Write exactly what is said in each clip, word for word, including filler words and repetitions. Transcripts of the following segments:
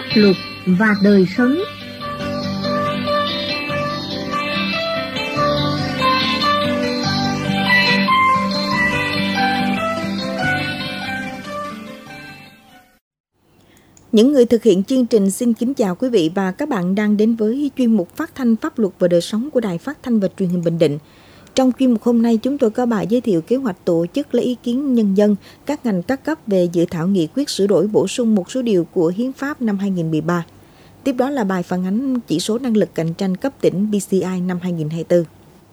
luật và đời sống. Những người thực hiện chương trình xin kính chào quý vị và các bạn đang đến với chuyên mục phát thanh pháp luật và đời sống của Đài Phát thanh và Truyền hình Bình Định. Trong chuyên mục hôm nay, chúng tôi có bài giới thiệu kế hoạch tổ chức lấy ý kiến nhân dân các ngành các cấp về dự thảo nghị quyết sửa đổi bổ sung một số điều của Hiến pháp năm hai không một ba. Tiếp đó là bài phản ánh chỉ số năng lực cạnh tranh cấp tỉnh bê xê i năm hai không hai tư.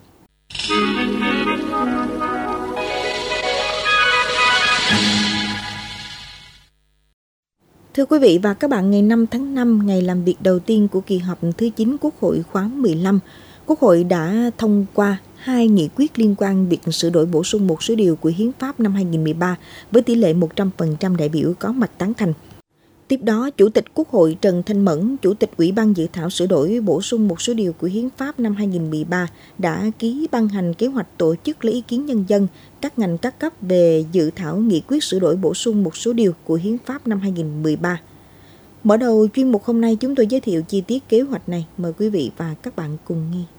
Thưa quý vị và các bạn, ngày năm tháng năm, ngày làm việc đầu tiên của kỳ họp thứ chín Quốc hội khóa mười lăm, Quốc hội đã thông qua hai nghị quyết liên quan việc sửa đổi bổ sung một số điều của Hiến pháp năm hai không một ba với tỷ lệ một trăm phần trăm đại biểu có mặt tán thành. Tiếp đó, Chủ tịch Quốc hội Trần Thanh Mẫn, Chủ tịch Ủy ban dự thảo sửa đổi bổ sung một số điều của Hiến pháp năm hai không một ba đã ký ban hành kế hoạch tổ chức lấy ý kiến nhân dân các ngành các cấp về dự thảo nghị quyết sửa đổi bổ sung một số điều của Hiến pháp năm hai không một ba. Mở đầu chuyên mục hôm nay, chúng tôi giới thiệu chi tiết kế hoạch này. Mời quý vị và các bạn cùng nghe.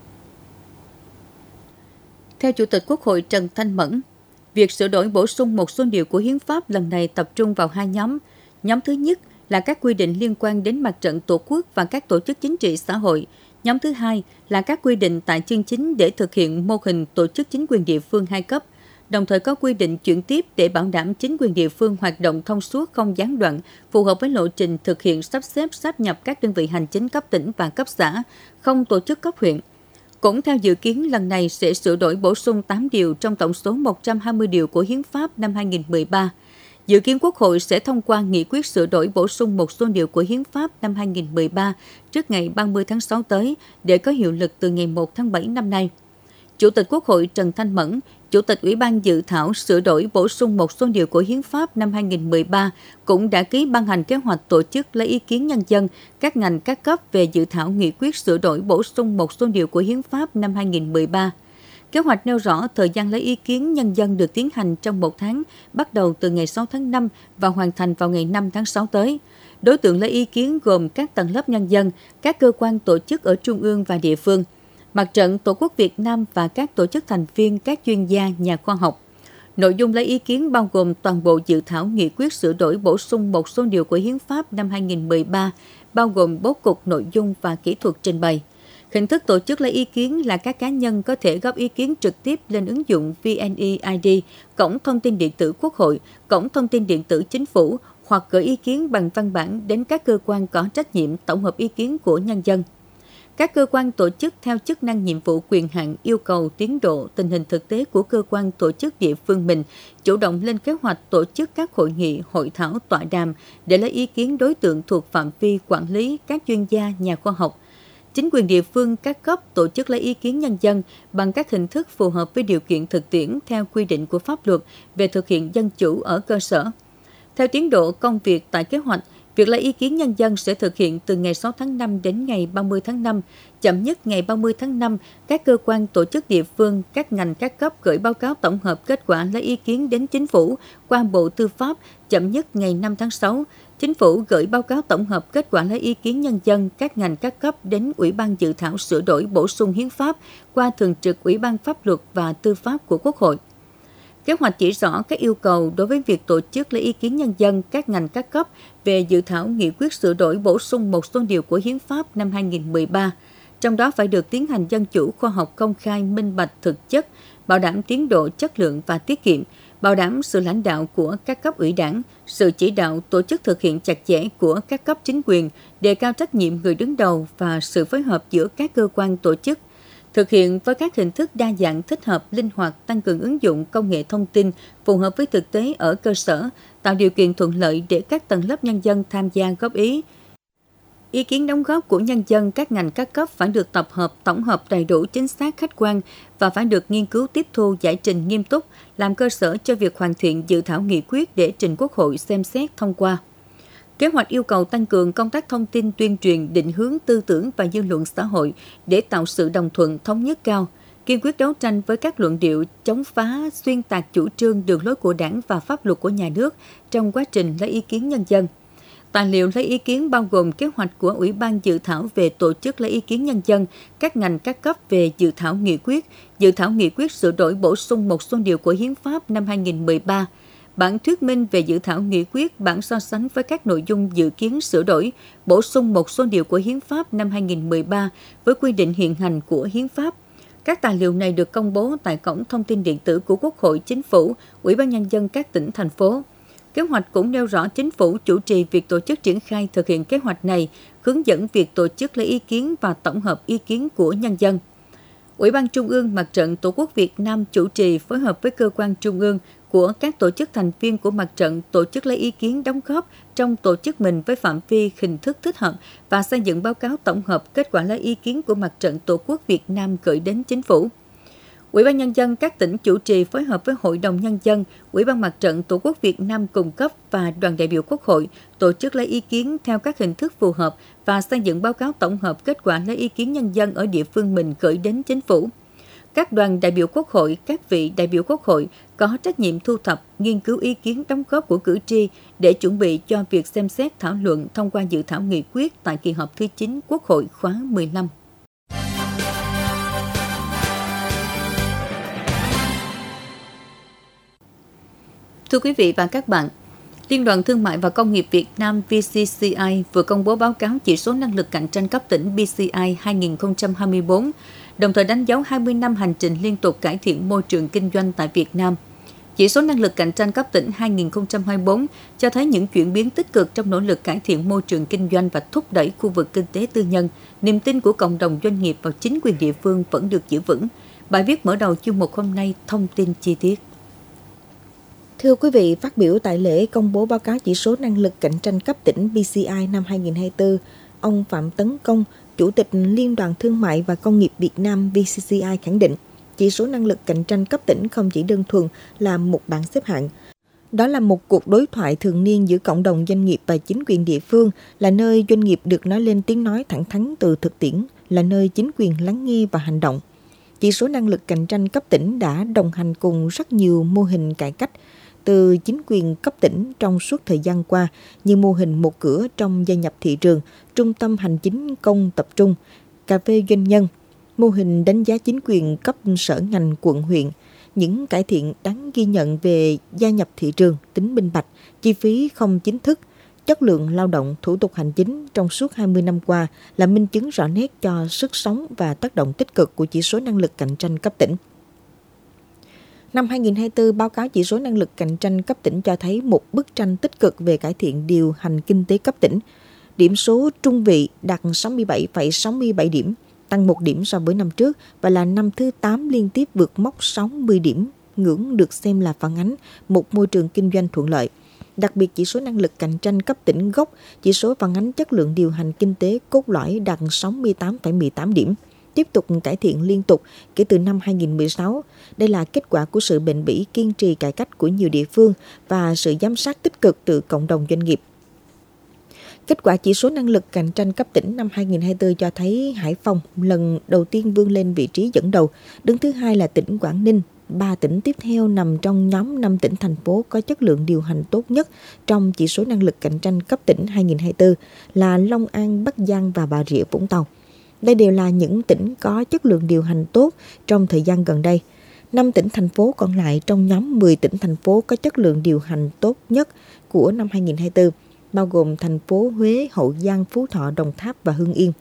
Theo Chủ tịch Quốc hội Trần Thanh Mẫn, việc sửa đổi bổ sung một số điều của Hiến pháp lần này tập trung vào hai nhóm. Nhóm thứ nhất là các quy định liên quan đến Mặt trận Tổ quốc và các tổ chức chính trị xã hội. Nhóm thứ hai là các quy định tại chương chính để thực hiện mô hình tổ chức chính quyền địa phương hai cấp, đồng thời có quy định chuyển tiếp để bảo đảm chính quyền địa phương hoạt động thông suốt không gián đoạn, phù hợp với lộ trình thực hiện sắp xếp sáp nhập các đơn vị hành chính cấp tỉnh và cấp xã, không tổ chức cấp huyện. Cũng theo dự kiến, lần này sẽ sửa đổi bổ sung tám điều trong tổng số một trăm hai mươi điều của Hiến pháp năm hai không một ba. Dự kiến Quốc hội sẽ thông qua nghị quyết sửa đổi bổ sung một số điều của Hiến pháp năm hai không một ba trước ngày ba mươi tháng sáu tới để có hiệu lực từ ngày một tháng bảy năm nay. Chủ tịch Quốc hội Trần Thanh Mẫn, Chủ tịch Ủy ban dự thảo sửa đổi bổ sung một số điều của Hiến pháp năm hai không một ba cũng đã ký ban hành kế hoạch tổ chức lấy ý kiến nhân dân các ngành các cấp về dự thảo nghị quyết sửa đổi bổ sung một số điều của Hiến pháp năm hai không một ba. Kế hoạch nêu rõ thời gian lấy ý kiến nhân dân được tiến hành trong một tháng, bắt đầu từ ngày sáu tháng năm và hoàn thành vào ngày năm tháng sáu tới. Đối tượng lấy ý kiến gồm các tầng lớp nhân dân, các cơ quan tổ chức ở trung ương và địa phương, Mặt trận Tổ quốc Việt Nam và các tổ chức thành viên, các chuyên gia, nhà khoa học. Nội dung lấy ý kiến bao gồm toàn bộ dự thảo nghị quyết sửa đổi bổ sung một số điều của Hiến pháp năm hai không một ba, bao gồm bố cục, nội dung và kỹ thuật trình bày. Hình thức tổ chức lấy ý kiến là các cá nhân có thể góp ý kiến trực tiếp lên ứng dụng vê en e i đê, cổng thông tin điện tử Quốc hội, cổng thông tin điện tử Chính phủ hoặc gửi ý kiến bằng văn bản đến các cơ quan có trách nhiệm tổng hợp ý kiến của nhân dân. Các cơ quan tổ chức theo chức năng, nhiệm vụ, quyền hạn, yêu cầu, tiến độ, tình hình thực tế của cơ quan tổ chức địa phương mình, chủ động lên kế hoạch tổ chức các hội nghị, hội thảo, tọa đàm để lấy ý kiến đối tượng thuộc phạm vi quản lý các chuyên gia, nhà khoa học. Chính quyền địa phương các cấp tổ chức lấy ý kiến nhân dân bằng các hình thức phù hợp với điều kiện thực tiễn theo quy định của pháp luật về thực hiện dân chủ ở cơ sở. Theo tiến độ công việc tại kế hoạch, việc lấy ý kiến nhân dân sẽ thực hiện từ ngày sáu tháng năm đến ngày ba mươi tháng năm. Chậm nhất ngày ba mươi tháng năm, các cơ quan tổ chức địa phương, các ngành các cấp gửi báo cáo tổng hợp kết quả lấy ý kiến đến Chính phủ qua Bộ Tư pháp. Chậm nhất ngày năm tháng sáu, Chính phủ gửi báo cáo tổng hợp kết quả lấy ý kiến nhân dân các ngành các cấp đến Ủy ban dự thảo sửa đổi bổ sung Hiến pháp qua Thường trực Ủy ban Pháp luật và Tư pháp của Quốc hội. Kế hoạch chỉ rõ các yêu cầu đối với việc tổ chức lấy ý kiến nhân dân các ngành các cấp về dự thảo nghị quyết sửa đổi bổ sung một số điều của Hiến pháp năm hai không một ba. Trong đó phải được tiến hành dân chủ, khoa học, công khai, minh bạch, thực chất, bảo đảm tiến độ, chất lượng và tiết kiệm, bảo đảm sự lãnh đạo của các cấp ủy đảng, sự chỉ đạo tổ chức thực hiện chặt chẽ của các cấp chính quyền, đề cao trách nhiệm người đứng đầu và sự phối hợp giữa các cơ quan tổ chức, thực hiện với các hình thức đa dạng, thích hợp, linh hoạt, tăng cường ứng dụng công nghệ thông tin phù hợp với thực tế ở cơ sở, tạo điều kiện thuận lợi để các tầng lớp nhân dân tham gia góp ý. Ý kiến đóng góp của nhân dân các ngành các cấp phải được tập hợp, tổng hợp đầy đủ, chính xác, khách quan và phải được nghiên cứu, tiếp thu, giải trình nghiêm túc, làm cơ sở cho việc hoàn thiện dự thảo nghị quyết để trình Quốc hội xem xét thông qua. Kế hoạch yêu cầu tăng cường công tác thông tin, tuyên truyền, định hướng tư tưởng và dư luận xã hội để tạo sự đồng thuận, thống nhất cao, kiên quyết đấu tranh với các luận điệu chống phá, xuyên tạc chủ trương, đường lối của Đảng và pháp luật của nhà nước trong quá trình lấy ý kiến nhân dân. Tài liệu lấy ý kiến bao gồm kế hoạch của Ủy ban dự thảo về tổ chức lấy ý kiến nhân dân, các ngành các cấp về dự thảo nghị quyết, dự thảo nghị quyết sửa đổi bổ sung một số điều của Hiến pháp năm hai nghìn không trăm mười ba, bản thuyết minh về dự thảo nghị quyết, bản so sánh với các nội dung dự kiến sửa đổi, bổ sung một số điều của Hiến pháp năm hai nghìn không trăm mười ba với quy định hiện hành của Hiến pháp. Các tài liệu này được công bố tại Cổng Thông tin Điện tử của Quốc hội, Chính phủ, Ủy ban Nhân dân các tỉnh, thành phố. Kế hoạch cũng nêu rõ Chính phủ chủ trì việc tổ chức triển khai thực hiện kế hoạch này, hướng dẫn việc tổ chức lấy ý kiến và tổng hợp ý kiến của nhân dân. Ủy ban Trung ương Mặt trận Tổ quốc Việt Nam chủ trì phối hợp với cơ quan trung ương của các tổ chức thành viên của mặt trận tổ chức lấy ý kiến đóng góp trong tổ chức mình với phạm vi hình thức thích hợp và xây dựng báo cáo tổng hợp kết quả lấy ý kiến của Mặt trận Tổ quốc Việt Nam gửi đến Chính phủ. Ủy ban Nhân dân các tỉnh chủ trì phối hợp với Hội đồng Nhân dân, Ủy ban Mặt trận Tổ quốc Việt Nam cung cấp và đoàn đại biểu Quốc hội tổ chức lấy ý kiến theo các hình thức phù hợp và xây dựng báo cáo tổng hợp kết quả lấy ý kiến nhân dân ở địa phương mình gửi đến Chính phủ. Các đoàn đại biểu Quốc hội, các vị đại biểu Quốc hội có trách nhiệm thu thập, nghiên cứu ý kiến đóng góp của cử tri để chuẩn bị cho việc xem xét thảo luận thông qua dự thảo nghị quyết tại kỳ họp thứ chín Quốc hội khóa mười lăm. Thưa quý vị và các bạn, Liên đoàn Thương mại và Công nghiệp Việt Nam vê xê xê i vừa công bố báo cáo chỉ số năng lực cạnh tranh cấp tỉnh bê xê i hai nghìn không trăm hai mươi tư, đồng thời đánh dấu hai mươi năm hành trình liên tục cải thiện môi trường kinh doanh tại Việt Nam. Chỉ số năng lực cạnh tranh cấp tỉnh hai nghìn không trăm hai mươi tư cho thấy những chuyển biến tích cực trong nỗ lực cải thiện môi trường kinh doanh và thúc đẩy khu vực kinh tế tư nhân. Niềm tin của cộng đồng doanh nghiệp vào chính quyền địa phương vẫn được giữ vững. Bài viết mở đầu chương mục hôm nay thông tin chi tiết. Thưa quý vị, phát biểu tại lễ công bố báo cáo chỉ số năng lực cạnh tranh cấp tỉnh bê xê i năm hai nghìn không trăm hai mươi tư, ông Phạm Tấn Công, Chủ tịch Liên đoàn Thương mại và Công nghiệp Việt Nam vê xê xê i khẳng định, chỉ số năng lực cạnh tranh cấp tỉnh không chỉ đơn thuần là một bảng xếp hạng. Đó là một cuộc đối thoại thường niên giữa cộng đồng doanh nghiệp và chính quyền địa phương, là nơi doanh nghiệp được nói lên tiếng nói thẳng thắn từ thực tiễn, là nơi chính quyền lắng nghe và hành động. Chỉ số năng lực cạnh tranh cấp tỉnh đã đồng hành cùng rất nhiều mô hình cải cách từ chính quyền cấp tỉnh trong suốt thời gian qua, như mô hình một cửa trong gia nhập thị trường, trung tâm hành chính công tập trung, cà phê doanh nhân, mô hình đánh giá chính quyền cấp sở ngành quận huyện, những cải thiện đáng ghi nhận về gia nhập thị trường, tính minh bạch, chi phí không chính thức, chất lượng lao động, thủ tục hành chính trong suốt hai mươi năm qua là minh chứng rõ nét cho sức sống và tác động tích cực của chỉ số năng lực cạnh tranh cấp tỉnh. Năm hai nghìn không trăm hai mươi tư, báo cáo chỉ số năng lực cạnh tranh cấp tỉnh cho thấy một bức tranh tích cực về cải thiện điều hành kinh tế cấp tỉnh. Điểm số trung vị đạt sáu mươi bảy phẩy sáu mươi bảy điểm, tăng một điểm so với năm trước và là năm thứ tám liên tiếp vượt mốc sáu mươi điểm, ngưỡng được xem là phản ánh một môi trường kinh doanh thuận lợi. Đặc biệt, chỉ số năng lực cạnh tranh cấp tỉnh gốc, chỉ số phản ánh chất lượng điều hành kinh tế cốt lõi đạt sáu mươi tám phẩy mười tám điểm, tiếp tục cải thiện liên tục kể từ năm hai nghìn không trăm mười sáu. Đây là kết quả của sự bền bỉ, kiên trì cải cách của nhiều địa phương và sự giám sát tích cực từ cộng đồng doanh nghiệp. Kết quả chỉ số năng lực cạnh tranh cấp tỉnh năm hai nghìn không trăm hai mươi tư cho thấy Hải Phòng lần đầu tiên vươn lên vị trí dẫn đầu, đứng thứ hai là tỉnh Quảng Ninh. Ba tỉnh tiếp theo nằm trong nhóm năm tỉnh thành phố có chất lượng điều hành tốt nhất trong chỉ số năng lực cạnh tranh cấp tỉnh hai nghìn không trăm hai mươi tư là Long An, Bắc Giang và Bà Rịa Vũng Tàu. Đây đều là những tỉnh có chất lượng điều hành tốt trong thời gian gần đây. Năm tỉnh thành phố còn lại trong nhóm mười tỉnh thành phố có chất lượng điều hành tốt nhất của năm hai nghìn không trăm hai mươi tư, bao gồm thành phố Huế, Hậu Giang, Phú Thọ, Đồng Tháp và Hưng Yên.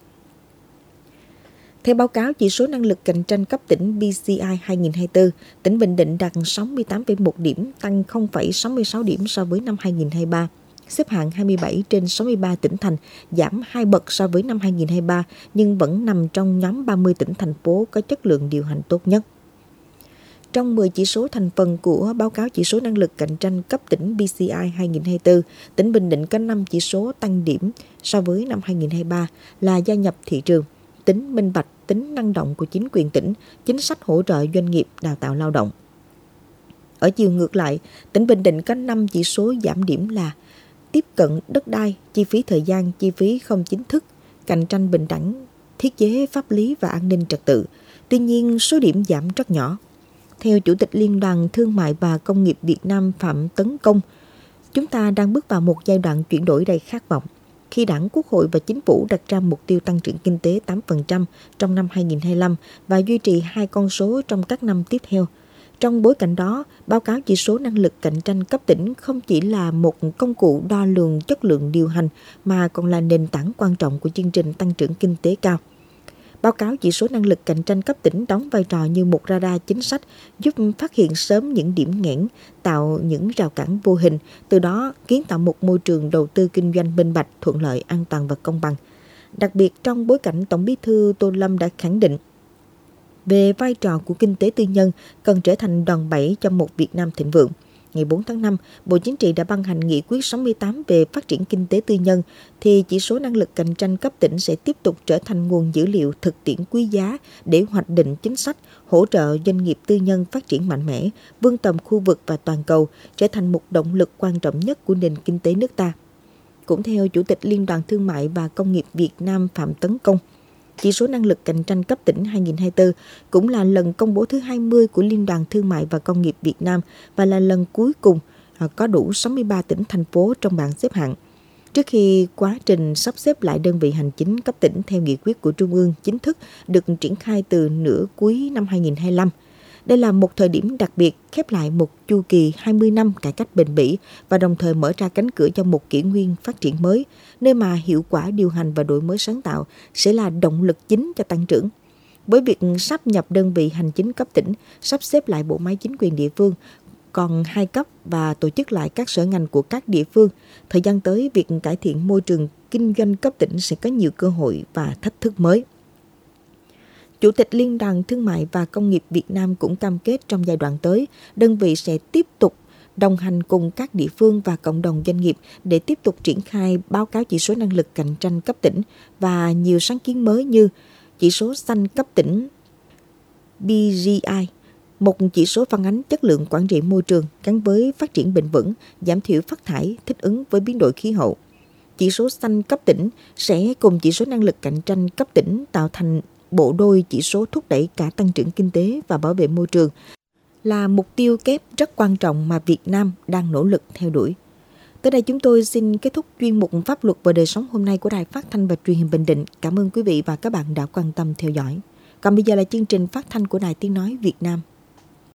Theo báo cáo chỉ số năng lực cạnh tranh cấp tỉnh bê xê i hai nghìn không trăm hai mươi tư, tỉnh Bình Định đạt sáu mươi tám phẩy một điểm, tăng không phẩy sáu mươi sáu điểm so với năm hai nghìn không trăm hai mươi ba. Xếp hạng hai mươi bảy trên sáu mươi ba tỉnh thành, giảm hai bậc so với năm hai nghìn không trăm hai mươi ba, nhưng vẫn nằm trong nhóm ba mươi tỉnh thành phố có chất lượng điều hành tốt nhất. Trong mười chỉ số thành phần của báo cáo chỉ số năng lực cạnh tranh cấp tỉnh bê xê i hai nghìn không trăm hai mươi tư, tỉnh Bình Định có năm chỉ số tăng điểm so với năm hai nghìn không trăm hai mươi ba là gia nhập thị trường, tính minh bạch, tính năng động của chính quyền tỉnh, chính sách hỗ trợ doanh nghiệp, đào tạo lao động. Ở chiều ngược lại, tỉnh Bình Định có năm chỉ số giảm điểm là tiếp cận đất đai, chi phí thời gian, chi phí không chính thức, cạnh tranh bình đẳng, thiết chế pháp lý và an ninh trật tự. Tuy nhiên, số điểm giảm rất nhỏ. Theo Chủ tịch Liên đoàn Thương mại và Công nghiệp Việt Nam Phạm Tấn Công, Chúng ta đang bước vào một giai đoạn chuyển đổi đầy khát vọng, khi Đảng, Quốc hội và Chính phủ đặt ra mục tiêu tăng trưởng kinh tế tám phần trăm trong năm hai nghìn không trăm hai mươi lăm và duy trì hai con số trong các năm tiếp theo. Trong bối cảnh đó, báo cáo chỉ số năng lực cạnh tranh cấp tỉnh không chỉ là một công cụ đo lường chất lượng điều hành mà còn là nền tảng quan trọng của chương trình tăng trưởng kinh tế cao. Báo cáo chỉ số năng lực cạnh tranh cấp tỉnh đóng vai trò như một radar chính sách, giúp phát hiện sớm những điểm nghẽn, tạo những rào cản vô hình, từ đó kiến tạo một môi trường đầu tư kinh doanh minh bạch, thuận lợi, an toàn và công bằng. Đặc biệt trong bối cảnh Tổng Bí thư Tô Lâm đã khẳng định về vai trò của kinh tế tư nhân cần trở thành đòn bẩy cho một Việt Nam thịnh vượng. Ngày bốn tháng năm, Bộ Chính trị đã ban hành nghị quyết sáu mươi tám về phát triển kinh tế tư nhân, thì chỉ số năng lực cạnh tranh cấp tỉnh sẽ tiếp tục trở thành nguồn dữ liệu thực tiễn quý giá để hoạch định chính sách, hỗ trợ doanh nghiệp tư nhân phát triển mạnh mẽ, vươn tầm khu vực và toàn cầu, trở thành một động lực quan trọng nhất của nền kinh tế nước ta. Cũng theo Chủ tịch Liên đoàn Thương mại và Công nghiệp Việt Nam Phạm Tấn Công, chỉ số năng lực cạnh tranh cấp tỉnh hai nghìn không trăm hai mươi tư cũng là lần công bố thứ hai mươi của Liên đoàn Thương mại và Công nghiệp Việt Nam và là lần cuối cùng có đủ sáu mươi ba tỉnh, thành phố trong bảng xếp hạng. Trước khi quá trình sắp xếp lại đơn vị hành chính cấp tỉnh theo nghị quyết của Trung ương chính thức được triển khai từ nửa cuối năm hai nghìn không trăm hai mươi lăm. Đây là một thời điểm đặc biệt, khép lại một chu kỳ hai mươi năm cải cách bền bỉ và đồng thời mở ra cánh cửa cho một kỷ nguyên phát triển mới, nơi mà hiệu quả điều hành và đổi mới sáng tạo sẽ là động lực chính cho tăng trưởng. Với việc sáp nhập đơn vị hành chính cấp tỉnh, sắp xếp lại bộ máy chính quyền địa phương, còn hai cấp và tổ chức lại các sở ngành của các địa phương, thời gian tới việc cải thiện môi trường kinh doanh cấp tỉnh sẽ có nhiều cơ hội và thách thức mới. Chủ tịch Liên đoàn Thương mại và Công nghiệp Việt Nam cũng cam kết trong giai đoạn tới, đơn vị sẽ tiếp tục đồng hành cùng các địa phương và cộng đồng doanh nghiệp để tiếp tục triển khai báo cáo chỉ số năng lực cạnh tranh cấp tỉnh và nhiều sáng kiến mới như chỉ số xanh cấp tỉnh bê giê i, một chỉ số phản ánh chất lượng quản trị môi trường gắn với phát triển bền vững, giảm thiểu phát thải, thích ứng với biến đổi khí hậu. Chỉ số xanh cấp tỉnh sẽ cùng chỉ số năng lực cạnh tranh cấp tỉnh tạo thành bộ đôi chỉ số thúc đẩy cả tăng trưởng kinh tế và bảo vệ môi trường, là mục tiêu kép rất quan trọng mà Việt Nam đang nỗ lực theo đuổi. Tới đây chúng tôi xin kết thúc chuyên mục Pháp luật và đời sống hôm nay của Đài Phát thanh và Truyền hình Bình Định. Cảm ơn quý vị và các bạn đã quan tâm theo dõi. Còn bây giờ là chương trình phát thanh của Đài Tiếng nói Việt Nam.